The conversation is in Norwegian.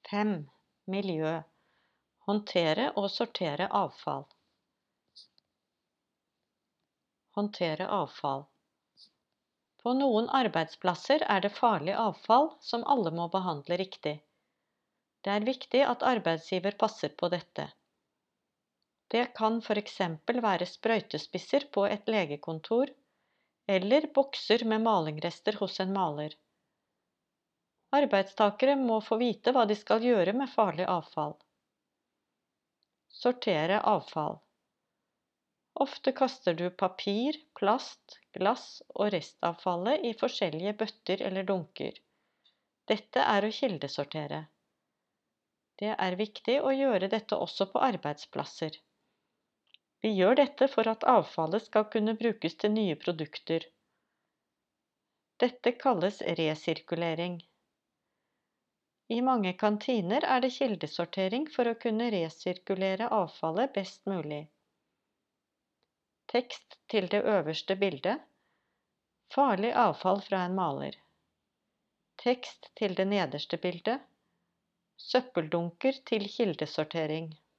5. Miljø. Håndtere og sortere avfall. Håndtere avfall. På noen arbeidsplasser er det farlig avfall som alle må behandle riktig. Det er viktig at arbeidsgiver passer på dette. Det kan for eksempel være sprøytespisser på et legekontor, eller bokser med malingrester hos en maler. Arbeidstakere må få vite hva de skal gjøre med farlig avfall. Sortere avfall. Ofte kaster du papir, plast, glass og restavfallet i forskjellige bøtter eller dunker. Dette er å kildesortere. Det er viktig å gjøre dette også på arbeidsplasser. Vi gjør dette for at avfallet skal kunne brukes til nye produkter. Dette kalles resirkulering. I mange kantiner er det kildesortering for å kunne resirkulere avfallet best mulig. Tekst til det øverste bildet. Farlig avfall fra en maler. Tekst til det nederste bildet. Søppeldunker til kildesortering.